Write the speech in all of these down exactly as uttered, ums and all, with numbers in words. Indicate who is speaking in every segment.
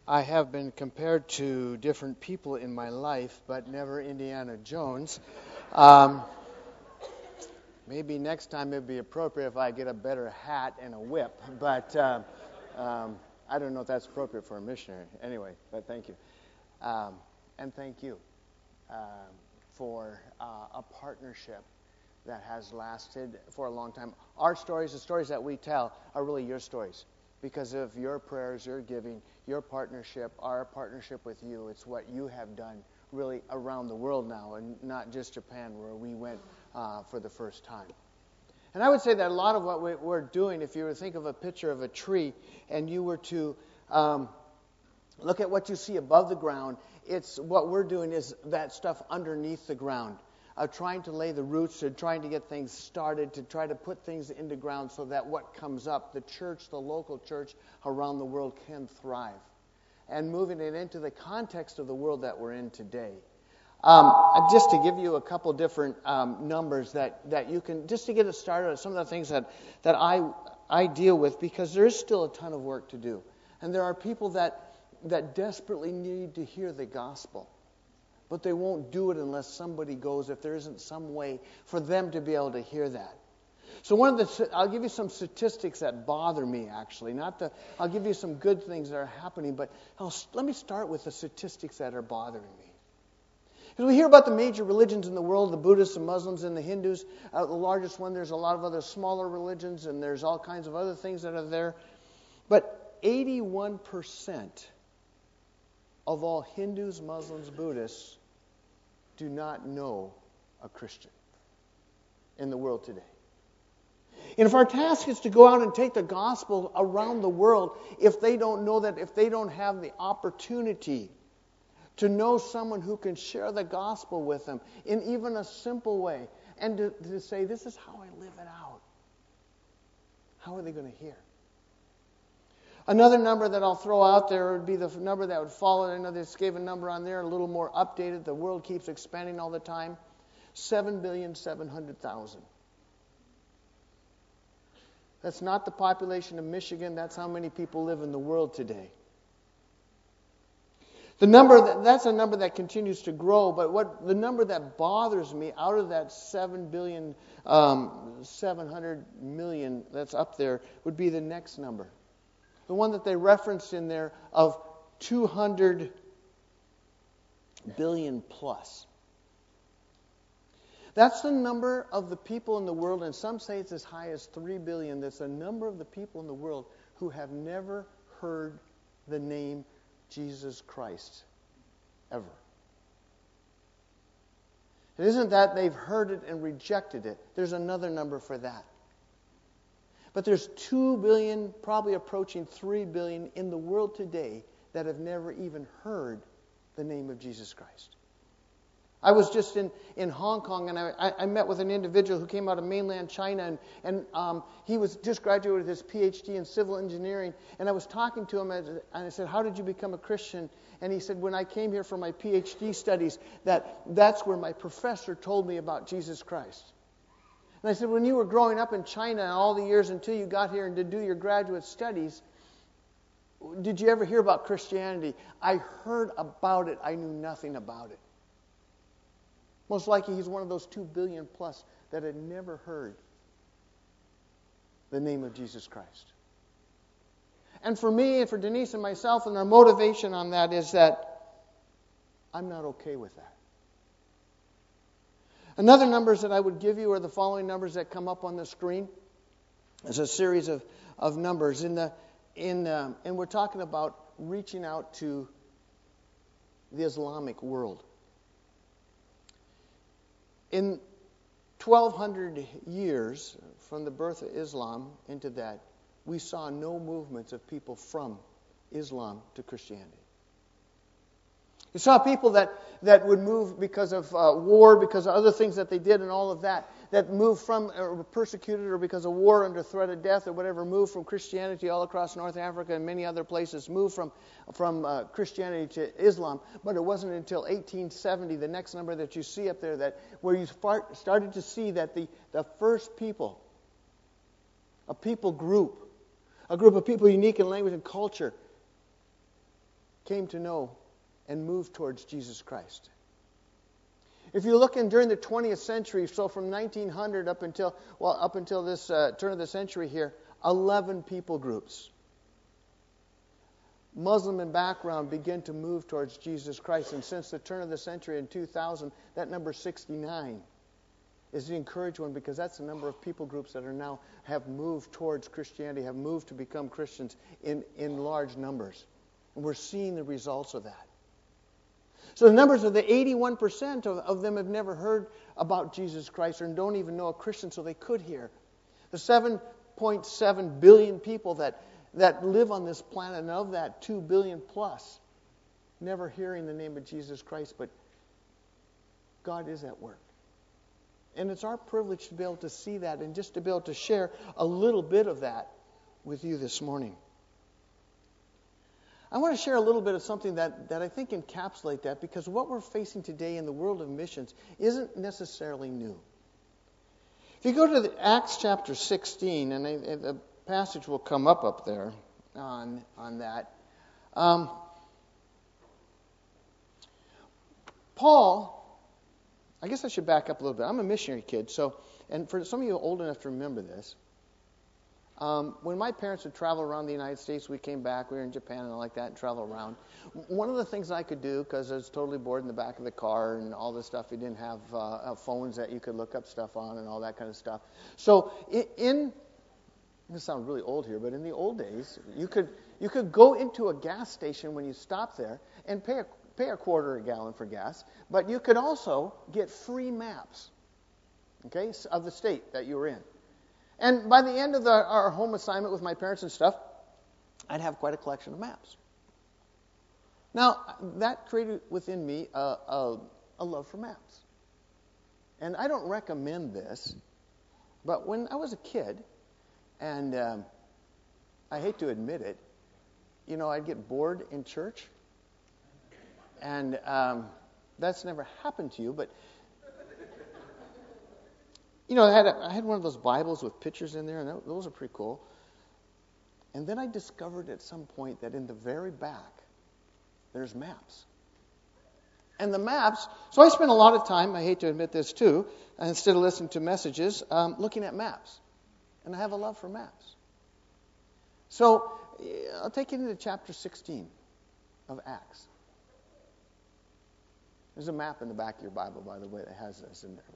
Speaker 1: I have been compared to different people in my life, but never Indiana Jones. Um, maybe next time it'd be appropriate if I get a better hat and a whip, but uh, um, I don't know if that's appropriate for a missionary. Anyway, but thank you. Um, and thank you uh, for uh, a partnership that has lasted for a long time. Our stories, the stories that we tell, are really your stories. Because of your prayers, your giving, your partnership, our partnership with you. It's what you have done really around the world now, and not just Japan, where we went uh, for the first time. And I would say that a lot of what we're doing, if you were to think of a picture of a tree, and you were to um, look at what you see above the ground, it's what we're doing is that stuff underneath the ground. Uh, trying to lay the roots and trying to get things started, to try to put things into ground so that what comes up, the church, the local church around the world can thrive. And moving it into the context of the world that we're in today. Um, just to give you a couple different um, numbers that, that you can, just to get it started, some of the things that, that I, I deal with, because there is still a ton of work to do. And there are people that, that desperately need to hear the gospel. But they won't do it unless somebody goes, if there isn't some way for them to be able to hear that. So one of the, I'll give you some statistics that bother me, actually. Not the, I'll give you some good things that are happening, but I'll, let me start with the statistics that are bothering me. Because we hear about the major religions in the world, the Buddhists, the Muslims, and the Hindus. Uh, the largest one, there's a lot of other smaller religions, and there's all kinds of other things that are there. But eighty-one percent of all Hindus, Muslims, Buddhists do not know a Christian in the world today. And if our task is to go out and take the gospel around the world, if they don't know that, if they don't have the opportunity to know someone who can share the gospel with them in even a simple way, and to, to say, this is how I live it out, how are they going to hear? Another number that I'll throw out there would be the number that would follow. I know they just gave a number on there, a little more updated. The world keeps expanding all the time. seven billion seven hundred thousand. That's not the population of Michigan. That's how many people live in the world today. The number that, that's a number that continues to grow, but what the number that bothers me out of that seven billion seven hundred million that's up there would be the next number. The one that they referenced in there of two hundred billion plus. That's the number of the people in the world, and some say it's as high as three billion. That's the number of the people in the world who have never heard the name Jesus Christ ever. It isn't that they've heard it and rejected it. There's another number for that. But there's two billion, probably approaching three billion in the world today that have never even heard the name of Jesus Christ. I was just in, in Hong Kong, and I, I met with an individual who came out of mainland China, and, and um, he was just graduated with his P H D in civil engineering, and I was talking to him, and I said, how did you become a Christian? And he said, when I came here for my P H D studies, that that's where my professor told me about Jesus Christ. And I said, when you were growing up in China and all the years until you got here and to do your graduate studies, did you ever hear about Christianity? I heard about it. I knew nothing about it. Most likely he's one of those two billion plus that had never heard the name of Jesus Christ. And for me and for Denise and myself, and our motivation on that is that I'm not okay with that. Another numbers that I would give you are the following numbers that come up on the screen. It's a series of, of numbers. In the in um, and we're talking about reaching out to the Islamic world. In twelve hundred years from the birth of Islam into that, we saw no movements of people from Islam to Christianity. We saw people that, that would move because of uh, war, because of other things that they did and all of that, that moved from, or were persecuted, or because of war under threat of death or whatever, moved from Christianity all across North Africa and many other places, moved from, from uh, Christianity to Islam. But it wasn't until eighteen seventy, the next number that you see up there, that where you start, started to see that the, the first people, a people group, a group of people unique in language and culture, came to know and moved towards Jesus Christ. If you look in during the twentieth century, so from nineteen hundred up until well up until this uh, turn of the century here, eleven people groups, Muslim in background, begin to move towards Jesus Christ. And since the turn of the century in two thousand, that number sixty-nine is the encouraged one, because that's the number of people groups that are now have moved towards Christianity, have moved to become Christians in, in large numbers. And we're seeing the results of that. So the numbers of the eighty-one percent of, of them have never heard about Jesus Christ or don't even know a Christian, so they could hear. The seven point seven billion people that that live on this planet, and of that two billion plus, never hearing the name of Jesus Christ, but God is at work. And it's our privilege to be able to see that and just to be able to share a little bit of that with you this morning. I want to share a little bit of something that, that I think encapsulates that, because what we're facing today in the world of missions isn't necessarily new. If you go to the Acts chapter sixteen, and I, the passage will come up up there on on that. Um, Paul, I guess I should back up a little bit. I'm a missionary kid, so, and for some of you old enough to remember this, um, when my parents would travel around the United States, we came back, we were in Japan and all like that, and travel around. One of the things I could do, because I was totally bored in the back of the car and all this stuff, we didn't have uh, phones that you could look up stuff on and all that kind of stuff. So in, in this sounds really old here, but in the old days, you could you could go into a gas station when you stopped there and pay a, pay a quarter a gallon for gas, but you could also get free maps, okay, of the state that you were in. And by the end of the, our home assignment with my parents and stuff, I'd have quite a collection of maps. Now, that created within me a, a, a love for maps. And I don't recommend this, but when I was a kid, and um, I hate to admit it, you know, I'd get bored in church. And um, that's never happened to you, but, you know, I had, a, I had one of those Bibles with pictures in there, and that, those are pretty cool. And then I discovered at some point that in the very back, there's maps. And the maps, so I spent a lot of time, I hate to admit this too, instead of listening to messages, um, looking at maps. And I have a love for maps. So I'll take you into chapter sixteen of Acts. There's a map in the back of your Bible, by the way, that has this in there.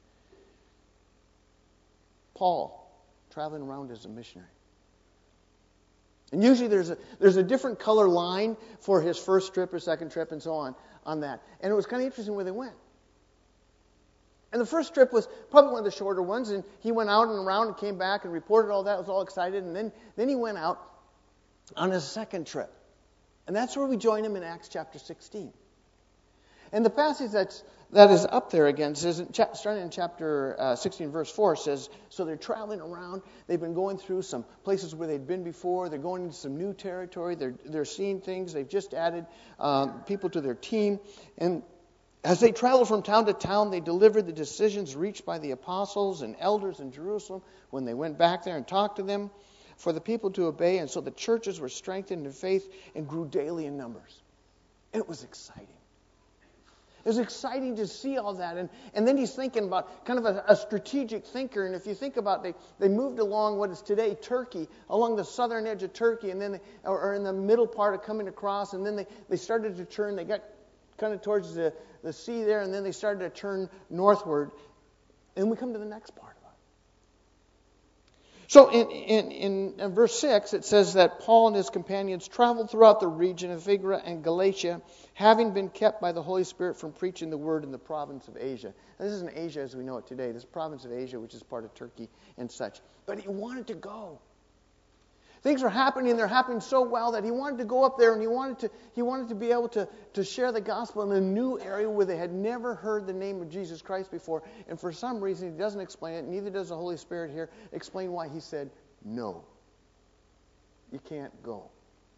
Speaker 1: Paul, traveling around as a missionary. And usually there's a there's a different color line for his first trip or second trip and so on on that. And it was kind of interesting where they went. And the first trip was probably one of the shorter ones, and he went out and around and came back and reported all that, was all excited, and then, then he went out on his second trip. And that's where we join him in Acts chapter sixteen. And the passage that's, that is up there again says, starting in chapter uh, sixteen, verse four, says, so they're traveling around, they've been going through some places where they'd been before, they're going into some new territory, they're, they're seeing things, they've just added um, people to their team, and as they traveled from town to town, they delivered the decisions reached by the apostles and elders in Jerusalem when they went back there and talked to them for the people to obey. And so the churches were strengthened in faith and grew daily in numbers. And it was exciting. It was exciting to see all that. And, and then he's thinking about kind of a, a strategic thinker. And if you think about it, they, they moved along what is today Turkey, along the southern edge of Turkey, and then they, or, or in the middle part of coming across. And then they, they started to turn. They got kind of towards the, the sea there, and then they started to turn northward. And we come to the next part of it. So in, in, in, in verse six, it says that Paul and his companions traveled throughout the region of Phrygia and Galatia, having been kept by the Holy Spirit from preaching the word in the province of Asia. Now, this isn't Asia as we know it today. This is province of Asia, which is part of Turkey and such. But he wanted to go. Things were happening, and they're happening so well that he wanted to go up there, and he wanted to he wanted to be able to, to share the gospel in a new area where they had never heard the name of Jesus Christ before. And for some reason, he doesn't explain it, neither does the Holy Spirit here explain why he said, no, you can't go.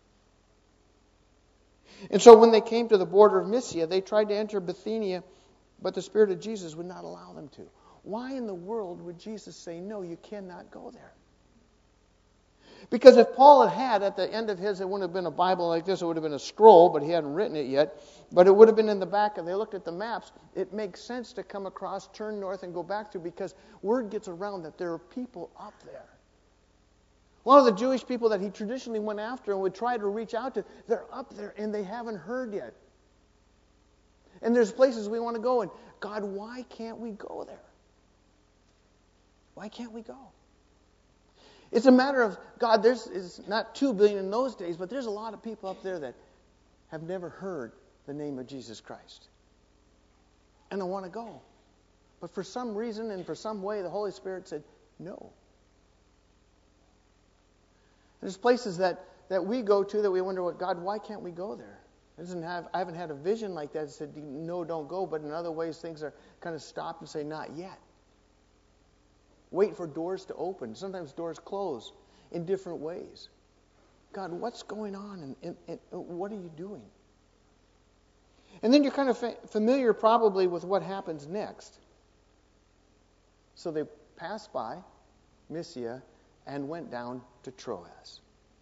Speaker 1: And so when they came to the border of Mysia, they tried to enter Bithynia, but the Spirit of Jesus would not allow them to. Why in the world would Jesus say, no, you cannot go there? Because if Paul had had at the end of his, it wouldn't have been a Bible like this, it would have been a scroll, but he hadn't written it yet. But it would have been in the back, and they looked at the maps. It makes sense to come across, turn north, and go back through, because word gets around that there are people up there. A lot of the Jewish people that he traditionally went after and would try to reach out to, they're up there, and they haven't heard yet. And there's places we want to go, and God, why can't we go there? Why can't we go? It's a matter of, God, there's it's not two billion in those days, but there's a lot of people up there that have never heard the name of Jesus Christ. And I want to go. But for some reason and for some way, the Holy Spirit said, no. There's places that, that we go to that we wonder, what God, why can't we go there? It doesn't have, I haven't had a vision like that that said, no, don't go. But in other ways, things are kind of stopped and say, not yet. Wait for doors to open. Sometimes doors close in different ways. God, what's going on, and, and, and what are you doing? And then you're kind of fa- familiar probably with what happens next. So they passed by Mysia and went down to Troas.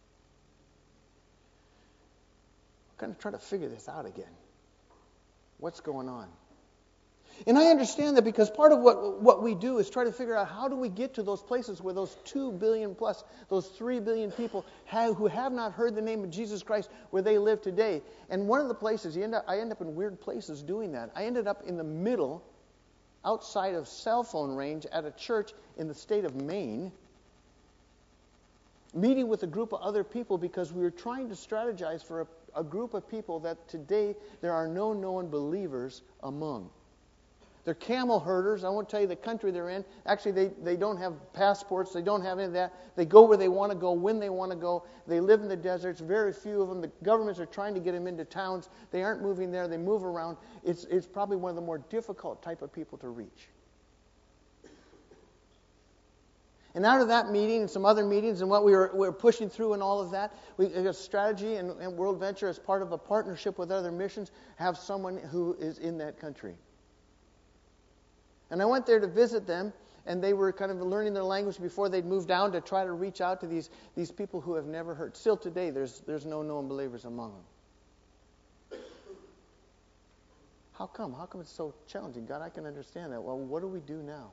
Speaker 1: I'm kind of trying to figure this out again. What's going on? And I understand that, because part of what, what we do is try to figure out, how do we get to those places where those two billion plus, those three billion people have, who have not heard the name of Jesus Christ, where they live today. And one of the places, you end up, I end up in weird places doing that. I ended up in the middle, outside of cell phone range, at a church in the state of Maine, meeting with a group of other people, because we were trying to strategize for a, a group of people that today there are no known believers among. They're camel herders. I won't tell you the country they're in. Actually, they, they don't have passports. They don't have any of that. They go where they want to go, when they want to go. They live in the deserts. Very few of them. The governments are trying to get them into towns. They aren't moving there. They move around. It's, it's probably one of the more difficult type of people to reach. And out of that meeting and some other meetings and what we were, we were pushing through and all of that, we got a strategy, and, and World Venture, as part of a partnership with other missions, have someone who is in that country. And I went there to visit them, and they were kind of learning their language before they'd moved down to try to reach out to these, these people who have never heard. Still today, there's, there's no known believers among them. How come? How come it's so challenging? God, I can understand that. Well, what do we do now?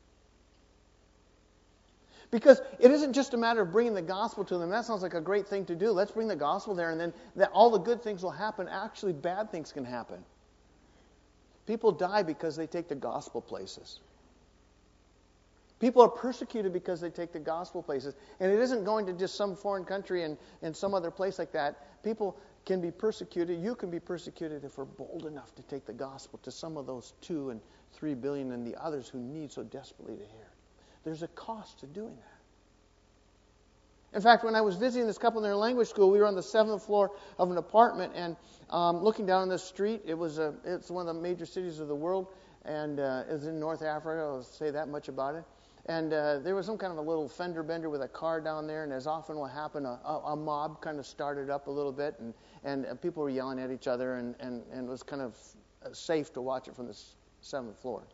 Speaker 1: Because it isn't just a matter of bringing the gospel to them. That sounds like a great thing to do. Let's bring the gospel there, and then that all the good things will happen. Actually, bad things can happen. People die because they take the gospel places. People are persecuted because they take the gospel places. And it isn't going to just some foreign country and, and some other place like that. People can be persecuted. You can be persecuted if we're bold enough to take the gospel to some of those two and three billion and the others who need so desperately to hear. There's a cost to doing that. In fact, when I was visiting this couple in their language school, we were on the seventh floor of an apartment, and um, looking down on the street, it was a, it's one of the major cities of the world, and uh, it was in North Africa. I'll say that much about it. And uh, there was some kind of a little fender bender with a car down there, and as often will happen, a, a, a mob kind of started up a little bit, and, and uh, people were yelling at each other, and, and, and it was kind of safe to watch it from the seventh floor.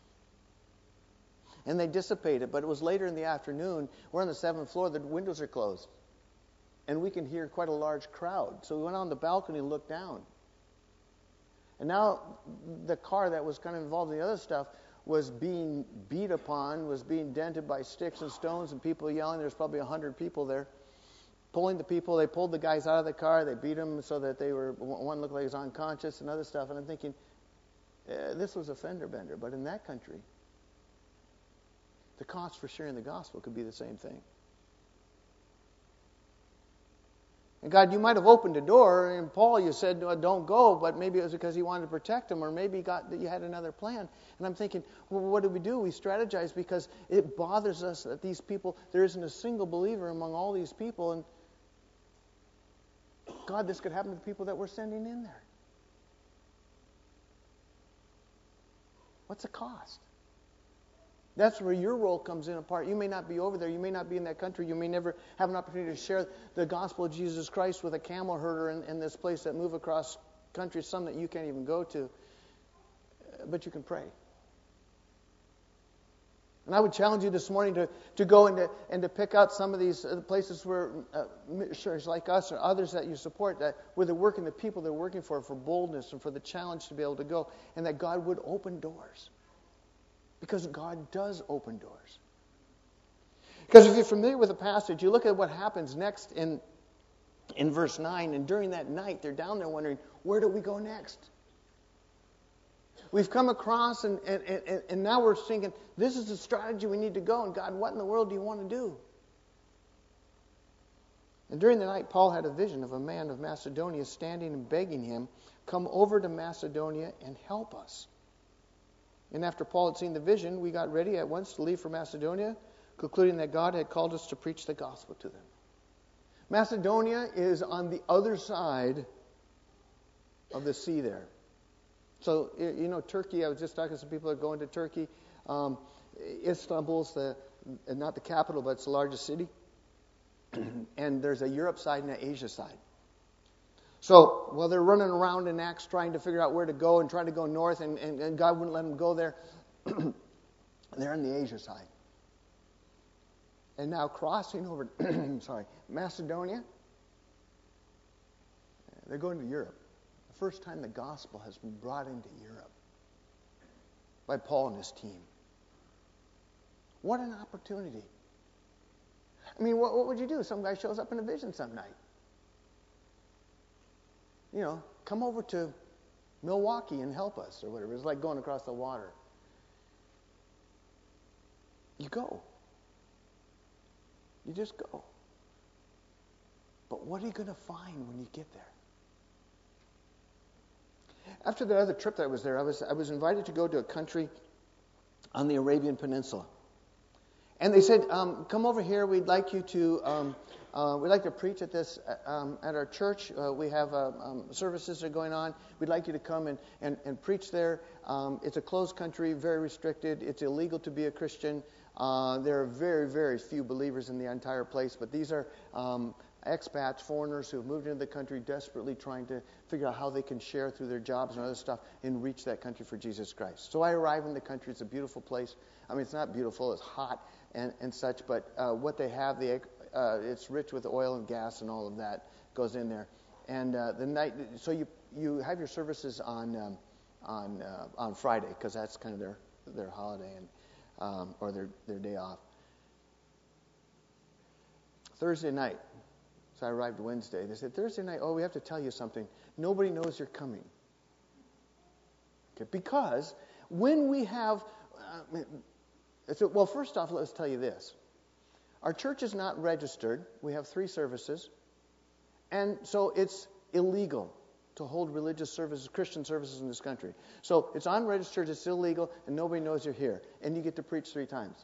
Speaker 1: And they dissipated, but it was later in the afternoon. We're on the seventh floor. The windows are closed. And we can hear quite a large crowd. So we went on the balcony and looked down. And now the car that was kind of involved in the other stuff was being beat upon, was being dented by sticks and stones, and people yelling. There's probably a hundred people there. Pulling the people. They pulled the guys out of the car. They beat them so that they were, one looked like he was unconscious and other stuff. And I'm thinking, eh, this was a fender bender. But in that country, the cost for sharing the gospel could be the same thing. And God, you might have opened a door, and Paul, you said, no, don't go, but maybe it was because he wanted to protect him, or maybe God, that you had another plan. And I'm thinking, well, what do we do? We strategize because it bothers us that these people, there isn't a single believer among all these people, and God, this could happen to the people that we're sending in there. What's the cost? That's where your role comes in apart. You may not be over there. You may not be in that country. You may never have an opportunity to share the gospel of Jesus Christ with a camel herder in, in this place that move across countries, some that you can't even go to. But you can pray. And I would challenge you this morning to, to go and to, and to pick out some of these uh, places where uh, missionaries like us or others that you support, that where they're working, the people they're working for, for boldness and for the challenge to be able to go, and that God would open doors. Because God does open doors. Because if you're familiar with the passage, you look at what happens next in, in verse nine, and during that night, they're down there wondering, where do we go next? We've come across, and, and, and, and now we're thinking, this is the strategy we need to go. And God, what in the world do you want to do? And during the night, Paul had a vision of a man of Macedonia standing and begging him, come over to Macedonia and help us. And after Paul had seen the vision, we got ready at once to leave for Macedonia, concluding that God had called us to preach the gospel to them. Macedonia is on the other side of the sea there. So, you know, Turkey, I was just talking to some people that are going to Turkey. Um, Istanbul's the, not the capital, but it's the largest city. And there's a Europe side and an Asia side. So, while they're running around in Acts trying to figure out where to go and trying to go north, and, and, and God wouldn't let them go there, they're on the Asia side. And now crossing over, sorry, Macedonia, they're going to Europe. First time the gospel has been brought into Europe by Paul and his team. What an opportunity. I mean, what, what would you do? Some guy shows up in a vision some night. You know, come over to Milwaukee and help us or whatever. It's like going across the water. You go. You just go. But what are you going to find when you get there? After the other trip that I was there, I was I was invited to go to a country on the Arabian Peninsula, and they said, um, "Come over here. We'd like you to um, uh, we'd like to preach at this um, at our church. Uh, we have uh, um, services that are going on. We'd like you to come and and, and preach there. Um, it's a closed country, very restricted. It's illegal to be a Christian. Uh, there are very very few believers in the entire place, but these are." Um, expats, foreigners who have moved into the country desperately trying to figure out how they can share through their jobs and other stuff and reach that country for Jesus Christ. So I arrive in the country. It's a beautiful place. I mean, it's not beautiful. It's hot and, and such, but uh, what they have, the uh, it's rich with oil and gas and all of that goes in there. And uh, the night, so you you have your services on um, on uh, on Friday because that's kind of their their holiday and um, or their their day off. Thursday night. So I arrived Wednesday. They said, Thursday night, oh, we have to tell you something. Nobody knows you're coming. Okay, because when we have, uh, so, well, first off, let's tell you this. Our church is not registered. We have three services. And so it's illegal to hold religious services, Christian services in this country. So it's unregistered, it's illegal, and nobody knows you're here. And you get to preach three times.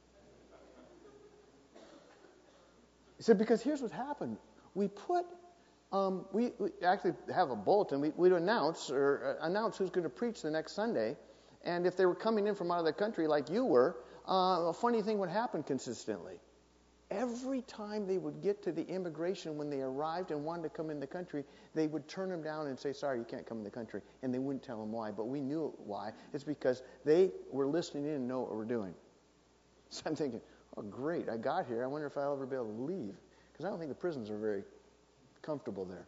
Speaker 1: He said, because here's what happened. We put, um, we, we actually have a bulletin. We, we'd announce or uh, announce who's going to preach the next Sunday. And if they were coming in from out of the country like you were, uh, a funny thing would happen consistently. Every time they would get to the immigration when they arrived and wanted to come in the country, they would turn them down and say, sorry, you can't come in the country. And they wouldn't tell them why. But we knew why. It's because they were listening in and know what we're doing. So I'm thinking, oh, great, I got here. I wonder if I'll ever be able to leave. Because I don't think the prisons are very comfortable there.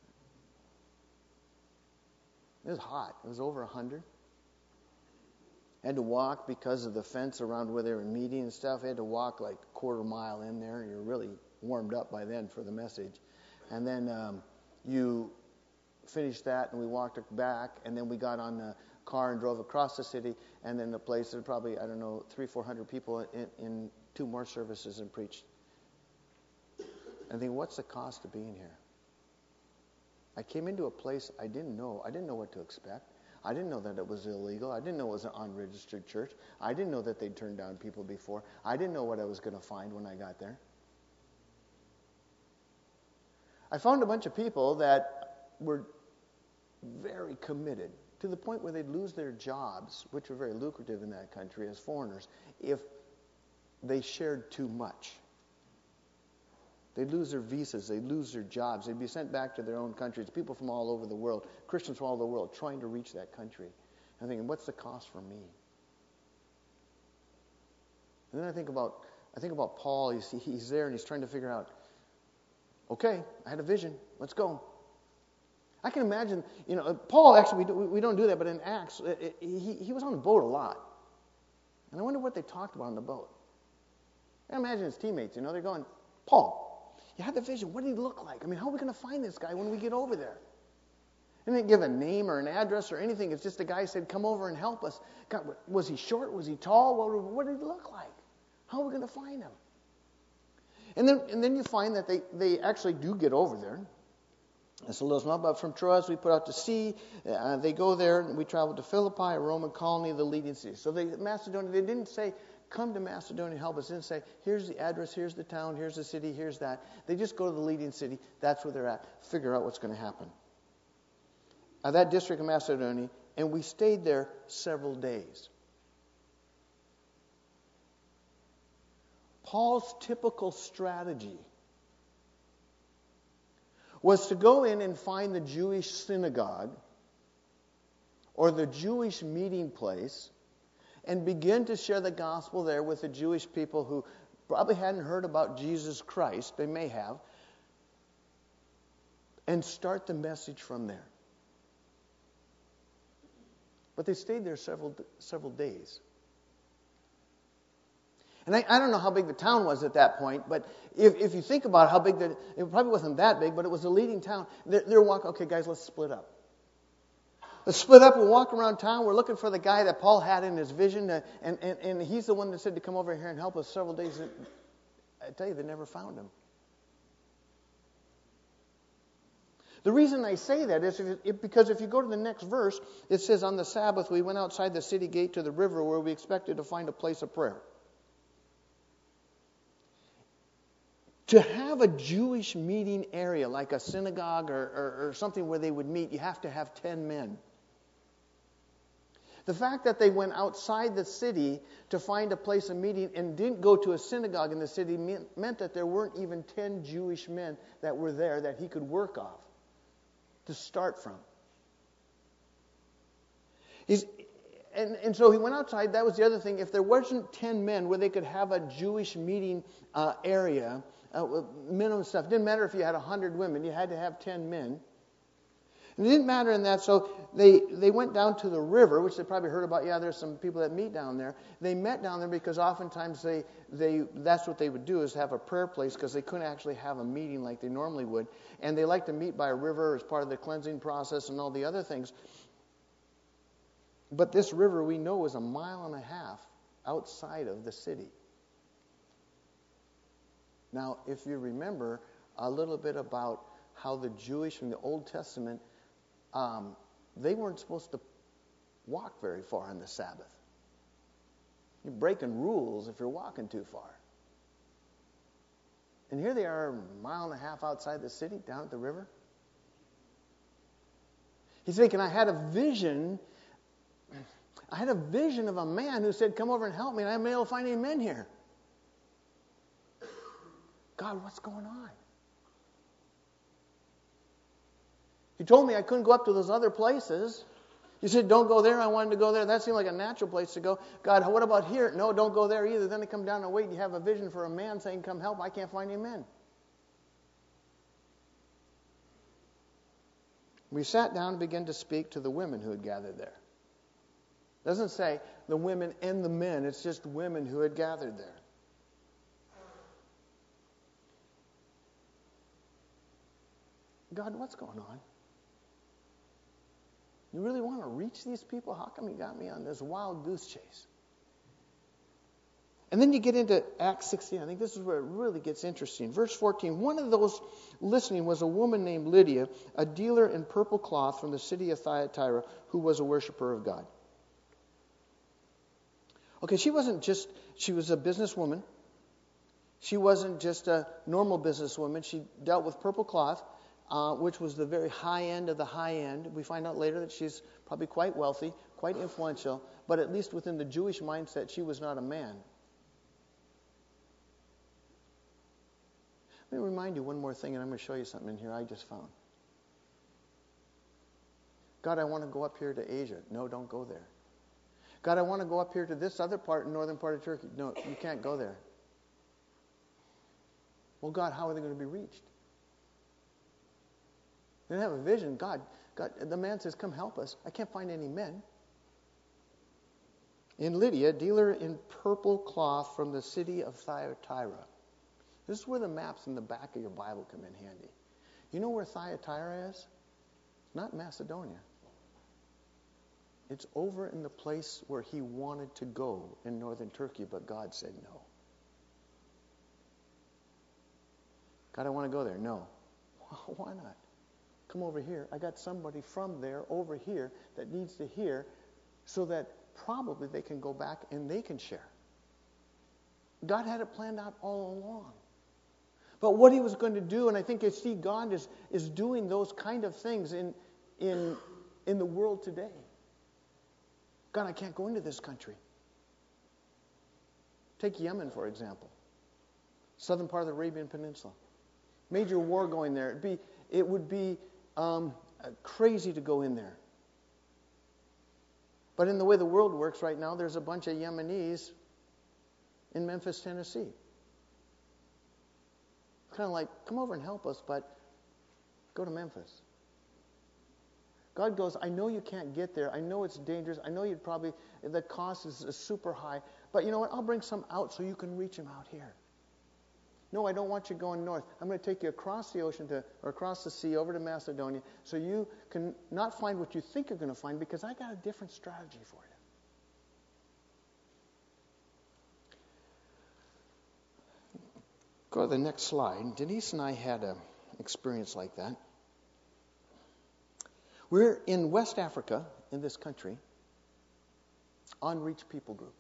Speaker 1: It was hot. It was over one hundred. I had to walk because of the fence around where they were meeting and stuff. I had to walk like a quarter mile in there. You're really warmed up by then for the message. And then um, you finished that, and we walked back, and then we got on the car and drove across the city, and then the place, there were probably, I don't know, three, four hundred people in, in two more services and preached. And I think, what's the cost of being here? I came into a place I didn't know. I didn't know what to expect. I didn't know that it was illegal. I didn't know it was an unregistered church. I didn't know that they'd turned down people before. I didn't know what I was going to find when I got there. I found a bunch of people that were very committed to the point where they'd lose their jobs, which were very lucrative in that country as foreigners, if they shared too much. They'd lose their visas. They'd lose their jobs. They'd be sent back to their own countries. People from all over the world, Christians from all over the world, trying to reach that country. I'm thinking, what's the cost for me? And then I think about I think about Paul. He's, he's there and he's trying to figure out, okay, I had a vision. Let's go. I can imagine, you know, Paul, actually, we, do, we don't do that, but in Acts, it, it, he, he was on the boat a lot. And I wonder what they talked about on the boat. I imagine his teammates, you know, they're going, Paul, you had the vision. What did he look like? I mean, how are we going to find this guy when we get over there? They didn't give a name or an address or anything. It's just a guy said, come over and help us. God, was he short? Was he tall? What, what did he look like? How are we going to find him? And then, and then you find that they, they actually do get over there. It's a little small, but from Troas we put out to sea. Uh, they go there, and we travel to Philippi, a Roman colony, the leading city. So they, Macedonia, they didn't say, come to Macedonia, help us. They didn't say, here's the address, here's the town, here's the city, here's that. They just go to the leading city. That's where they're at. Figure out what's going to happen. Uh, that district of Macedonia, and we stayed there several days. Paul's typical strategy was to go in and find the Jewish synagogue or the Jewish meeting place and begin to share the gospel there with the Jewish people who probably hadn't heard about Jesus Christ. They may have. And start the message from there. But they stayed there several several days. And I, I don't know how big the town was at that point, but if, if you think about how big the, it probably wasn't that big, but it was a leading town. They're, they're walking, okay, guys, let's split up. Let's split up and walk around town. We're looking for the guy that Paul had in his vision, uh, and, and, and he's the one that said to come over here and help us several days. I tell you, they never found him. The reason I say that is if, if, because if you go to the next verse, it says, on the Sabbath we went outside the city gate to the river where we expected to find a place of prayer. To have a Jewish meeting area like a synagogue or, or, or something where they would meet, you have to have ten men. The fact that they went outside the city to find a place of meeting and didn't go to a synagogue in the city meant, meant that there weren't even ten Jewish men that were there that he could work off to start from. He's, and, and so he went outside. That was the other thing. If there wasn't ten men where they could have a Jewish meeting uh, area, Uh, minimum stuff. It didn't matter if you had one hundred women. You had to have ten men. And it didn't matter in that. So they, they went down to the river, which they probably heard about. Yeah, there's some people that meet down there. They met down there because oftentimes they, they that's what they would do, is have a prayer place, because they couldn't actually have a meeting like they normally would. And they like to meet by a river as part of the cleansing process and all the other things. But this river, we know, is a mile and a half outside of the city. Now, if you remember a little bit about how the Jewish in the Old Testament, um, they weren't supposed to walk very far on the Sabbath. You're breaking rules if you're walking too far. And here they are a mile and a half outside the city, down at the river. He's thinking, I had a vision. I had a vision of a man who said, come over and help me, and I haven't been able to find any men here. God, what's going on? You told me I couldn't go up to those other places. You said, don't go there. I wanted to go there. That seemed like a natural place to go. God, what about here? No, don't go there either. Then they come down and wait, and you have a vision for a man saying, come help. I can't find any men. We sat down and began to speak to the women who had gathered there. It doesn't say the women and the men. It's just women who had gathered there. God, what's going on? You really want to reach these people? How come you got me on this wild goose chase? And then you get into Acts sixteen. I think this is where it really gets interesting. Verse fourteen, one of those listening was a woman named Lydia, a dealer in purple cloth from the city of Thyatira, who was a worshiper of God. Okay, she wasn't just, she was a businesswoman. She wasn't just a normal businesswoman. She dealt with purple cloth. Uh, which was the very high end of the high end. We find out later that she's probably quite wealthy, quite influential, but at least within the Jewish mindset, she was not a man. Let me remind you one more thing, and I'm going to show you something in here I just found. God, I want to go up here to Asia. No, don't go there. God, I want to go up here to this other part, northern part of Turkey. No, you can't go there. Well, God, how are they going to be reached? They didn't have a vision. God, God, the man says, come help us. I can't find any men. In Lydia, dealer in purple cloth from the city of Thyatira. This is where the maps in the back of your Bible come in handy. You know where Thyatira is? It's not Macedonia. It's over in the place where he wanted to go in northern Turkey, but God said no. God, I want to go there. No. Why not? Come over here. I got somebody from there over here that needs to hear so that probably they can go back and they can share. God had it planned out all along. But what he was going to do, and I think you see God is, is doing those kind of things in, in, in the world today. God, I can't go into this country. Take Yemen, for example. Southern part of the Arabian Peninsula. Major war going there. It'd be, it would be um, crazy to go in there. But in the way the world works right now, there's a bunch of Yemenis in Memphis, Tennessee. Kind of like, come over and help us, but go to Memphis. God goes, I know you can't get there. I know it's dangerous. I know you'd probably, the cost is, is super high. But you know what? I'll bring some out so you can reach them out here. No, I don't want you going north. I'm going to take you across the ocean to, or across the sea over to Macedonia so you can not find what you think you're going to find because I got a different strategy for you. Go to the next slide. Denise and I had an experience like that. We're in West Africa, in this country, unreached people group.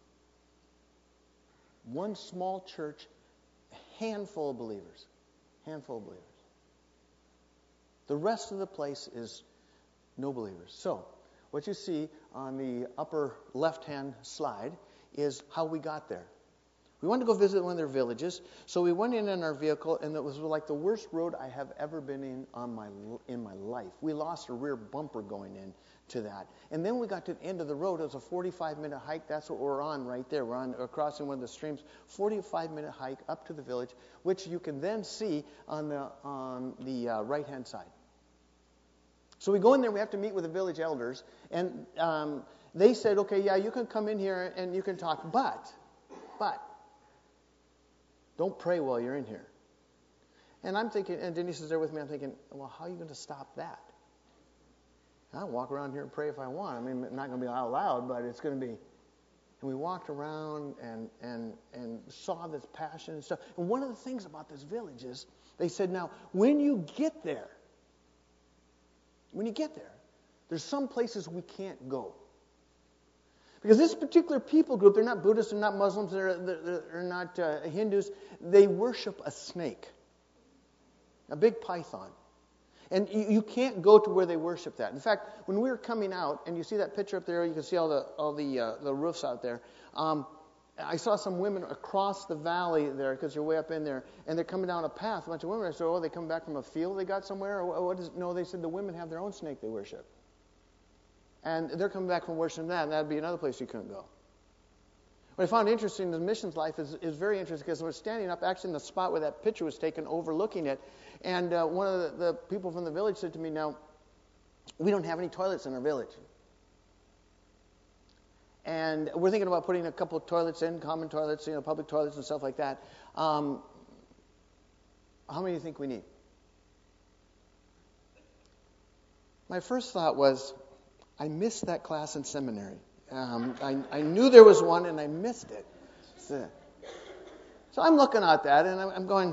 Speaker 1: One small church, a handful of believers. Handful of believers. The rest of the place is no believers. So, what you see on the upper left-hand slide is how we got there. We wanted to go visit one of their villages, so we went in in our vehicle, and it was like the worst road I have ever been in on my in my life. We lost a rear bumper going into that. And then we got to the end of the road. It was a forty-five minute hike. That's what we're on right there. We're on we're crossing one of the streams. forty-five minute hike up to the village, which you can then see on the, on the uh, right-hand side. So we go in there. We have to meet with the village elders, and um, they said, okay, yeah, you can come in here and you can talk, but, but, don't pray while you're in here. And I'm thinking, and Denise is there with me, I'm thinking, well, how are you going to stop that? I'll walk around here and pray if I want. I mean, it's not going to be out loud, but it's going to be. And we walked around and, and, and saw this passion and stuff. And one of the things about this village is, they said, now, when you get there, when you get there, there's some places we can't go. Because this particular people group, they're not Buddhists, they're not Muslims, they're, they're, they're not uh, Hindus. They worship a snake, a big python. And you, you can't go to where they worship that. In fact, when we were coming out, and you see that picture up there, you can see all the all the uh, the roofs out there. Um, I saw some women across the valley there, because they're way up in there, and they're coming down a path. A bunch of women. I said, oh, they come back from a field they got somewhere? Or what is? No, they said the women have their own snake they worship. And they're coming back from worshiping that, and that would be another place you couldn't go. What I found interesting in the missions life is, is very interesting, because we're standing up actually in the spot where that picture was taken, overlooking it. And uh, one of the, the people from the village said to me, now, we don't have any toilets in our village. And we're thinking about putting a couple of toilets in, common toilets, you know, public toilets and stuff like that. Um, how many do you think we need? My first thought was, I missed that class in seminary. Um, I, I knew there was one, and I missed it. So, so I'm looking at that, and I'm, I'm going,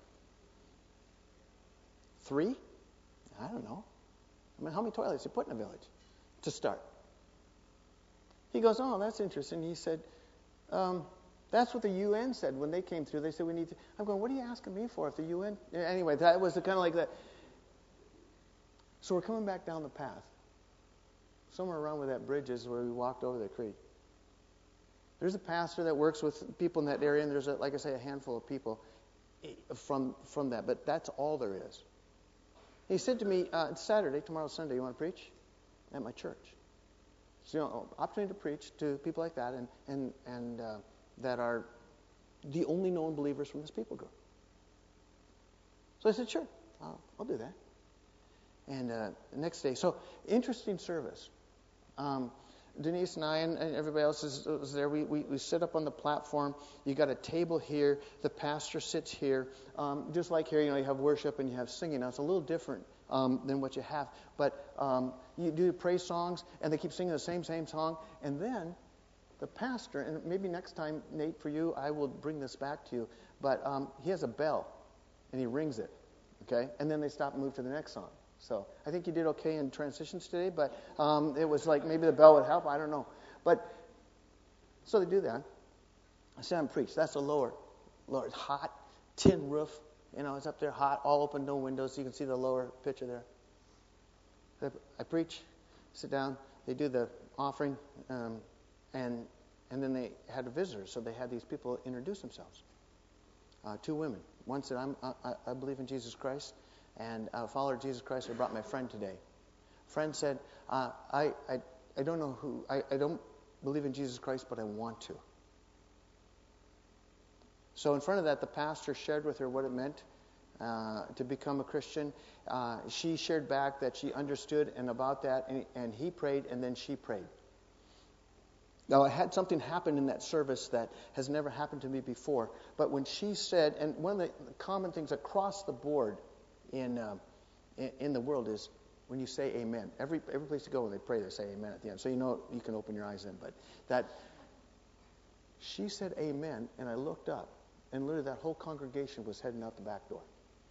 Speaker 1: three? I don't know. I mean, how many toilets you put in a village to start? He goes, oh, that's interesting. He said, um, that's what the U N said when they came through. They said we need to. I'm going, what are you asking me for if the U N? Anyway, that was kind of like that. So we're coming back down the path. Somewhere around where that bridge is where we walked over the creek. There's a pastor that works with people in that area, and there's, a, like I say, a handful of people from from that. But that's all there is. He said to me, uh, it's Saturday, tomorrow's Sunday, you want to preach? At my church. So, you know, opportunity to preach to people like that, and and and uh, that are the only known believers from this people group. So I said, sure, I'll, I'll do that. And uh, the next day, so interesting service. Um, Denise and I and, and everybody else is, was there. We, we we sit up on the platform. You got a table here. The pastor sits here. Um, just like here, you know, you have worship and you have singing. Now it's a little different um, than what you have, but um, you do praise songs, and they keep singing the same same song, and then the pastor, and maybe next time, Nate, for you, I will bring this back to you, but um, he has a bell, and he rings it, okay? And then they stop and move to the next song. So I think you did okay in transitions today, but um, it was like maybe the bell would help. I don't know. But so they do that. I sit down and preach. That's the lower, lower, it's hot, tin roof. You know, it's up there hot, all open, no windows. So you can see the lower picture there. I preach, sit down. They do the offering, um, and and then they had a visitor. So they had these people introduce themselves. Uh, two women. One said, I'm, I, I believe in Jesus Christ. And a follower of Jesus Christ, I brought my friend today. Friend said, uh, I, I I don't know who, I, I don't believe in Jesus Christ, but I want to. So in front of that, the pastor shared with her what it meant uh, to become a Christian. Uh, she shared back that she understood and about that, and, and he prayed, and then she prayed. Now, I had something happen in that service that has never happened to me before. But when she said, and one of the common things across the board in uh, in, in the world is when you say amen. Every every place you go when they pray, they say amen at the end. So you know you can open your eyes then. But that she said amen, and I looked up, and literally that whole congregation was heading out the back door.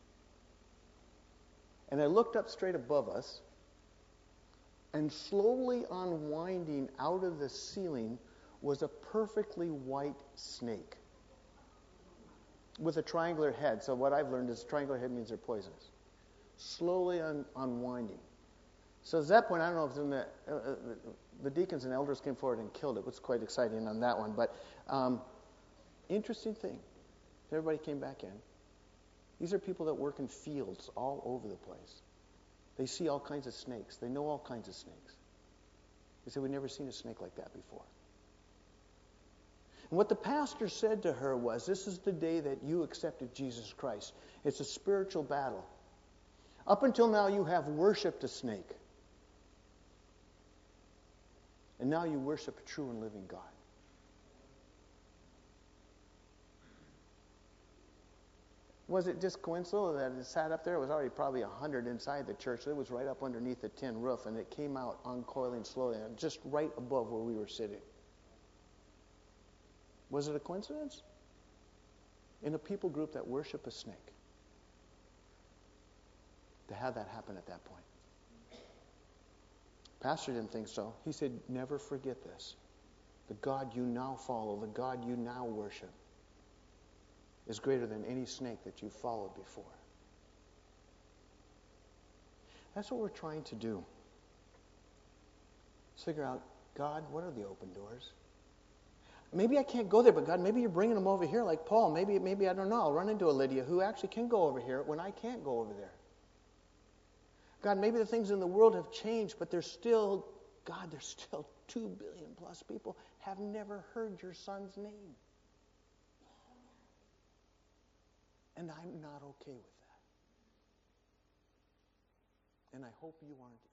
Speaker 1: And I looked up straight above us, and slowly unwinding out of the ceiling was a perfectly white snake with a triangular head. So what I've learned is triangular head means they're poisonous. Slowly un- unwinding. So at that point, I don't know if in the, uh, uh, the deacons and elders came forward and killed it. It was quite exciting on that one. But um, interesting thing. Everybody came back in. These are people that work in fields all over the place. They see all kinds of snakes. They know all kinds of snakes. They said, we've never seen a snake like that before. And what the pastor said to her was, this is the day that you accepted Jesus Christ. It's a spiritual battle. Up until now, you have worshipped a snake. And now you worship a true and living God. Was it just coincidental that it sat up there? It was already probably one hundred inside the church. It was right up underneath the tin roof, and it came out uncoiling slowly, just right above where we were sitting. Was it a coincidence? In a people group that worship a snake, to have that happen at that point. Pastor didn't think so. He said, never forget this. The God you now follow, the God you now worship, is greater than any snake that you've followed before. That's what we're trying to do. Let's figure out, God, what are the open doors? Maybe I can't go there, but God, maybe you're bringing them over here like Paul. Maybe, maybe I don't know, I'll run into a Lydia who actually can go over here when I can't go over there. God, maybe the things in the world have changed, but there's still, God, there's still two billion plus people have never heard your son's name. And I'm not okay with that. And I hope you aren't